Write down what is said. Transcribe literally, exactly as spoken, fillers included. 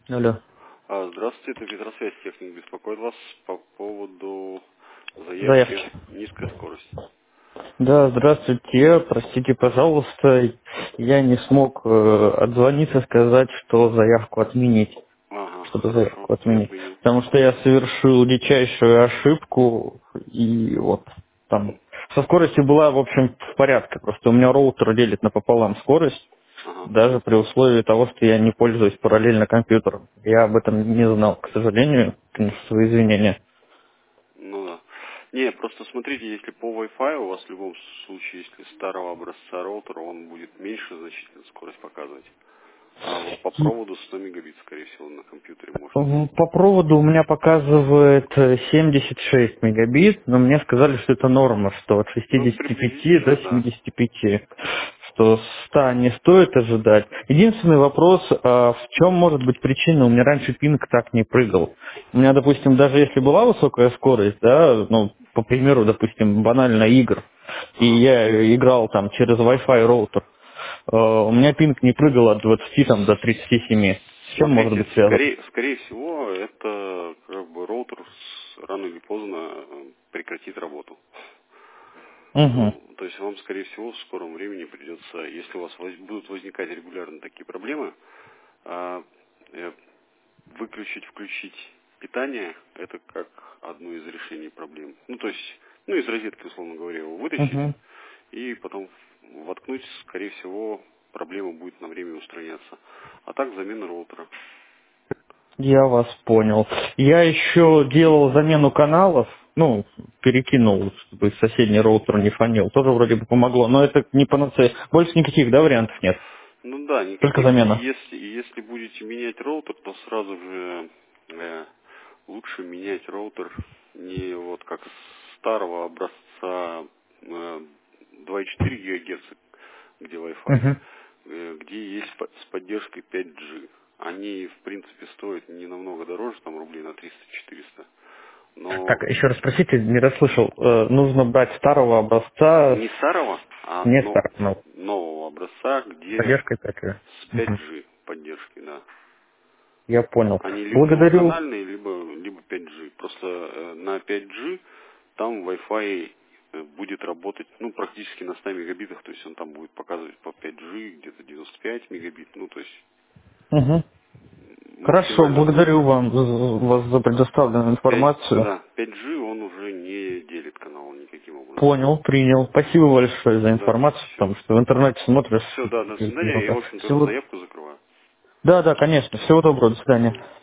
Алло. А, Здравствуйте, это Петросвязь техник беспокоит вас по поводу заявки Заявки. «Низкая скорость». Да, здравствуйте. Простите, пожалуйста, я не смог э, отзвониться, сказать, что заявку отменить. Ага, Что-то хорошо, заявку я отменить. принял. Потому что я совершил дичайшую ошибку, и вот там со скоростью была, в общем, в порядке. Просто у меня роутер делит напополам скорость, Ага, даже при условии того, что я не пользуюсь параллельно компьютером. Я об этом не знал, к сожалению. Конечно, свои извинения. ну да. Не, просто смотрите, если по Wi-Fi у вас в любом случае, если старого образца роутера, он будет меньше значительно скорость показывать. А вот по проводу сто мегабит, скорее всего, на компьютере может Мгм. быть. По проводу у меня показывает э, семьдесят шесть мегабит, но мне сказали, что это норма, что от Ну, шестидесяти пяти до приблизительно, да. семидесяти пяти, что ста не стоит ожидать. Единственный вопрос, а в чем может быть причина? У меня раньше пинг так не прыгал. У меня, допустим, даже если была высокая скорость, да, ну, по примеру, допустим, банально игр, и Ага. я играл там через Wi-Fi роутер, э, у меня пинг не прыгал от двадцати там, до тридцати семи. С чем может Смотрите, быть связано? скорее, скорее всего, это как бы роутер с- рано или поздно э, прекратит работу. Угу. Ну, то есть вам, скорее всего, в скором времени придется, если у вас воз- будут возникать регулярно такие проблемы, а, э, выключить, включить питание, это как одно из решений проблем. Ну, то есть, ну, из розетки, условно говоря, его вытащить Угу. и потом воткнуть, скорее всего, проблема будет на время устраняться. А так замена роутера. Я вас понял. Я еще делал замену каналов, ну, перекинул, чтобы соседний роутер не фонил. Тоже вроде бы помогло, но это не панацея. Больше никаких, да, вариантов нет? Ну да, Только никаких. И замена. если, и если будете менять роутер, то сразу же э, лучше менять роутер не вот как старого образца э, два и четыре гигагерца, где Wi-Fi, Угу. э, где есть по- с поддержкой пять джи. Они, в принципе, стоят не намного дороже, там рублей на триста-четыреста. Так, Но еще раз спросите, не расслышал. Э, нужно брать старого образца не старого, а с не но- старого, но нового образца, с где поддержкой пять джи. с Мгм. пять джи поддержкой, да. Я понял. Они либо Благодарю. двухканальные, либо, либо пять джи. Просто э, на пять джи там Wi-Fi э, будет работать, ну, практически на ста мегабитах, то есть он там будет показывать по пять джи, где-то девяносто пять мегабит, ну, то есть Угу. м, Хорошо, максимально будет. благодарю вам за- вас за предоставленную пять, информацию. да, пять джи он уже не делит канал никаким образом. Понял, принял. Спасибо большое за Да, информацию, все. потому что в интернете смотришь Все, да, до и свидания. Я, в много. общем-то, Всего... заявку закрываю. Да, да, конечно. Всего доброго, до свидания.